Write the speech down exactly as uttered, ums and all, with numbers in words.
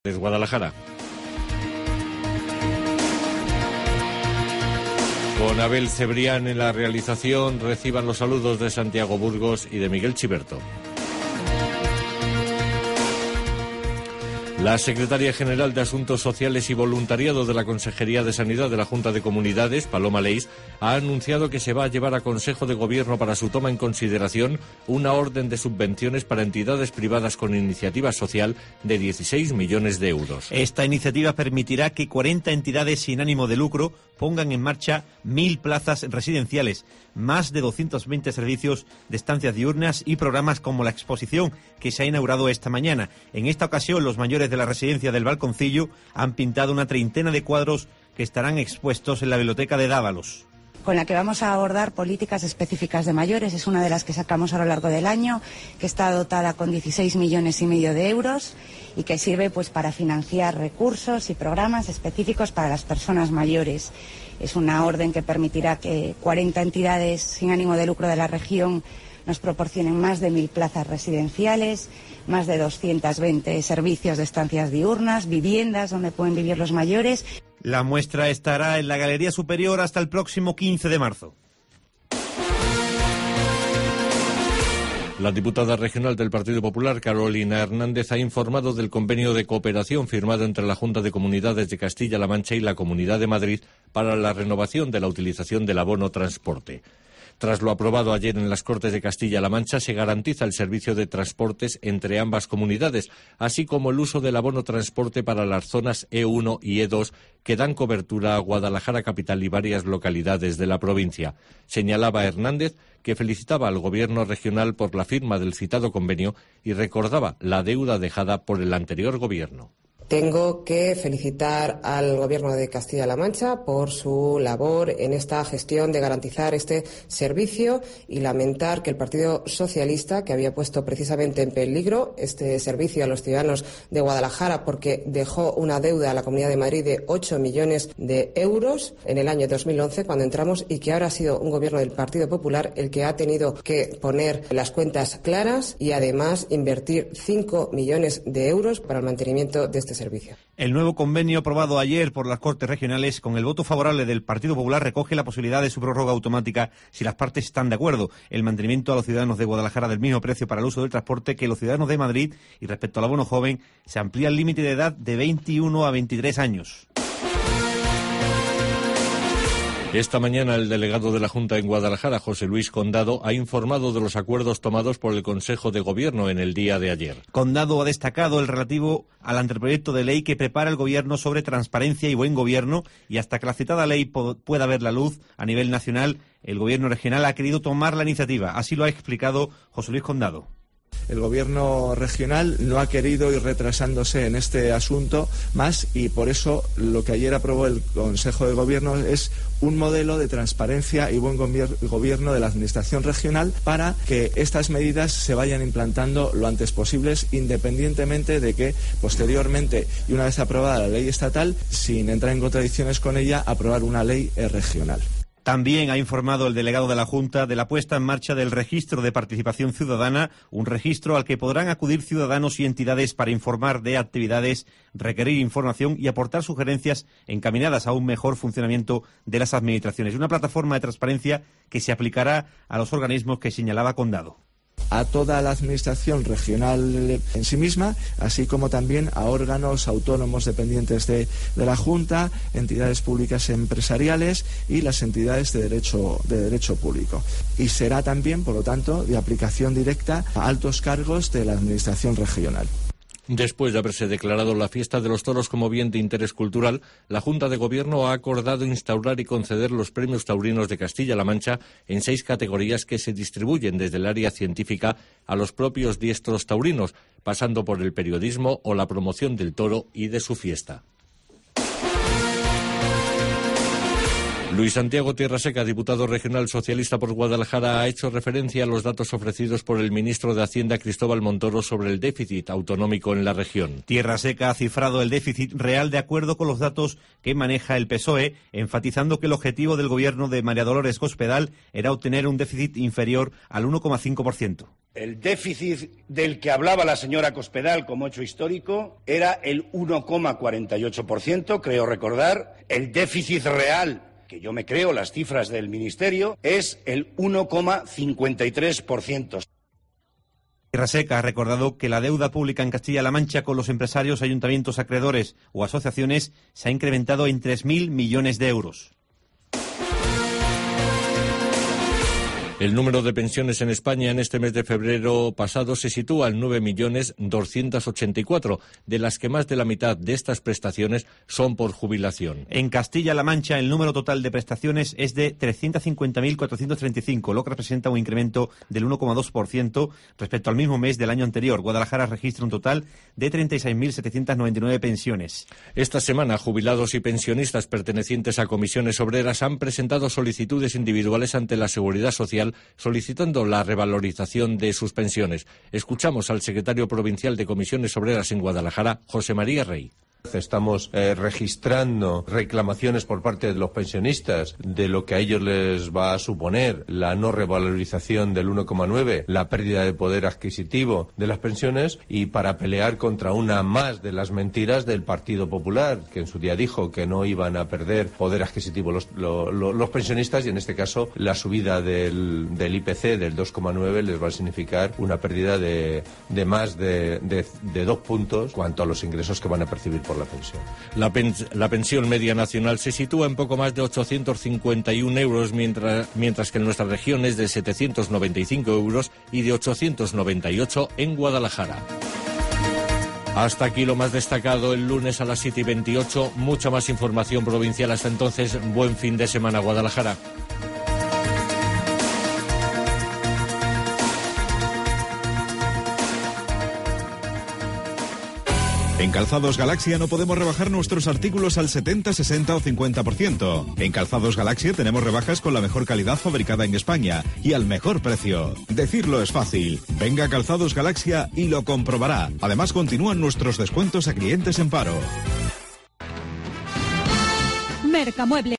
Desde Guadalajara. Con Abel Cebrián en la realización, reciban los saludos de Santiago Burgos y de Miguel Chiberto. La secretaria general de Asuntos Sociales y Voluntariado de la Consejería de Sanidad de la Junta de Comunidades, Paloma Leis, ha anunciado que se va a llevar a Consejo de Gobierno para su toma en consideración una orden de subvenciones para entidades privadas con iniciativa social de dieciséis millones de euros. Esta iniciativa permitirá que cuarenta entidades sin ánimo de lucro pongan en marcha mil plazas residenciales, más de doscientos veinte servicios de estancias diurnas y programas como la exposición que se ha inaugurado esta mañana. En esta ocasión, los mayores de la residencia del Balconcillo han pintado una treintena de cuadros que estarán expuestos en la biblioteca de Dávalos. Con la que vamos a abordar políticas específicas de mayores, es una de las que sacamos a lo largo del año, que está dotada con dieciséis millones y medio de euros y que sirve pues para financiar recursos y programas específicos para las personas mayores. Es una orden que permitirá que cuarenta entidades sin ánimo de lucro de la región nos proporcionen más de mil plazas residenciales, más de doscientos veinte servicios de estancias diurnas, viviendas donde pueden vivir los mayores. La muestra estará en la Galería Superior hasta el próximo quince de marzo. La diputada regional del Partido Popular, Carolina Hernández, ha informado del convenio de cooperación firmado entre la Junta de Comunidades de Castilla-La Mancha y la Comunidad de Madrid para la renovación de la utilización del abono transporte. Tras lo aprobado ayer en las Cortes de Castilla-La Mancha, se garantiza el servicio de transportes entre ambas comunidades, así como el uso del abono transporte para las zonas E uno y E dos que dan cobertura a Guadalajara capital y varias localidades de la provincia. Señalaba Hernández que felicitaba al Gobierno regional por la firma del citado convenio y recordaba la deuda dejada por el anterior Gobierno. Tengo que felicitar al Gobierno de Castilla-La Mancha por su labor en esta gestión de garantizar este servicio y lamentar que el Partido Socialista, que había puesto precisamente en peligro este servicio a los ciudadanos de Guadalajara porque dejó una deuda a la Comunidad de Madrid de ocho millones de euros en el año dos mil once cuando entramos, y que ahora ha sido un Gobierno del Partido Popular el que ha tenido que poner las cuentas claras y además invertir cinco millones de euros para el mantenimiento de este servicio. Servicio. El nuevo convenio aprobado ayer por las Cortes Regionales con el voto favorable del Partido Popular recoge la posibilidad de su prórroga automática si las partes están de acuerdo. El mantenimiento a los ciudadanos de Guadalajara del mismo precio para el uso del transporte que los ciudadanos de Madrid, y respecto al abono joven se amplía el límite de edad de veintiuno a veintitrés años. Esta mañana el delegado de la Junta en Guadalajara, José Luis Condado, ha informado de los acuerdos tomados por el Consejo de Gobierno en el día de ayer. Condado ha destacado el relativo al anteproyecto de ley que prepara el Gobierno sobre transparencia y buen gobierno, y hasta que la citada ley pueda ver la luz a nivel nacional, el Gobierno regional ha querido tomar la iniciativa. Así lo ha explicado José Luis Condado. El Gobierno regional no ha querido ir retrasándose en este asunto más, y por eso lo que ayer aprobó el Consejo de Gobierno es un modelo de transparencia y buen gobierno de la Administración regional para que estas medidas se vayan implantando lo antes posible, independientemente de que posteriormente, y una vez aprobada la ley estatal, sin entrar en contradicciones con ella, aprobar una ley regional. También ha informado el delegado de la Junta de la puesta en marcha del Registro de Participación Ciudadana, un registro al que podrán acudir ciudadanos y entidades para informar de actividades, requerir información y aportar sugerencias encaminadas a un mejor funcionamiento de las administraciones. Una plataforma de transparencia que se aplicará a los organismos que señalaba Condado. A toda la administración regional en sí misma, así como también a órganos autónomos dependientes de, de la Junta, entidades públicas empresariales y las entidades de derecho, de derecho público. Y será también, por lo tanto, de aplicación directa a altos cargos de la administración regional. Después de haberse declarado la fiesta de los toros como bien de interés cultural, la Junta de Gobierno ha acordado instaurar y conceder los premios taurinos de Castilla-La Mancha en seis categorías que se distribuyen desde el área científica a los propios diestros taurinos, pasando por el periodismo o la promoción del toro y de su fiesta. Luis Santiago Tierraseca, diputado regional socialista por Guadalajara, ha hecho referencia a los datos ofrecidos por el ministro de Hacienda, Cristóbal Montoro, sobre el déficit autonómico en la región. Tierraseca ha cifrado el déficit real de acuerdo con los datos que maneja el P S O E, enfatizando que el objetivo del gobierno de María Dolores Cospedal era obtener un déficit inferior al uno coma cinco por ciento. El déficit del que hablaba la señora Cospedal como hecho histórico era el uno coma cuarenta y ocho por ciento, creo recordar. El déficit real, que yo me creo las cifras del Ministerio, es el uno coma cincuenta y tres por ciento. Tierraseca ha recordado que la deuda pública en Castilla-La Mancha con los empresarios, ayuntamientos, acreedores o asociaciones se ha incrementado en tres mil millones de euros. El número de pensiones en España en este mes de febrero pasado se sitúa en nueve millones doscientos ochenta y cuatro, de las que más de la mitad de estas prestaciones son por jubilación. En Castilla-La Mancha el número total de prestaciones es de trescientos cincuenta mil cuatrocientos treinta y cinco, lo que representa un incremento del uno coma dos por ciento respecto al mismo mes del año anterior. Guadalajara registra un total de treinta y seis mil setecientos noventa y nueve pensiones. Esta semana, jubilados y pensionistas pertenecientes a comisiones obreras han presentado solicitudes individuales ante la Seguridad Social solicitando la revalorización de sus pensiones. Escuchamos al secretario provincial de Comisiones Obreras en Guadalajara, José María Rey. Estamos eh, registrando reclamaciones por parte de los pensionistas de lo que a ellos les va a suponer la no revalorización del uno coma nueve, la pérdida de poder adquisitivo de las pensiones, y para pelear contra una más de las mentiras del Partido Popular, que en su día dijo que no iban a perder poder adquisitivo los, los, los pensionistas, y en este caso la subida del, del I P C del dos coma nueve les va a significar una pérdida de, de más de, de, de dos puntos cuanto a los ingresos que van a percibir por la pensión. La, pen, la pensión media nacional se sitúa en poco más de ochocientos cincuenta y un euros, mientras, mientras que en nuestra región es de setecientos noventa y cinco euros y de ochocientos noventa y ocho en Guadalajara. Hasta aquí lo más destacado el lunes a las siete y veintiocho. Mucha más información provincial. Hasta entonces, buen fin de semana, Guadalajara. En Calzados Galaxia no podemos rebajar nuestros artículos al setenta, sesenta o cincuenta por ciento. En Calzados Galaxia tenemos rebajas con la mejor calidad fabricada en España y al mejor precio. Decirlo es fácil. Venga a Calzados Galaxia y lo comprobará. Además, continúan nuestros descuentos a clientes en paro. Mercamueble.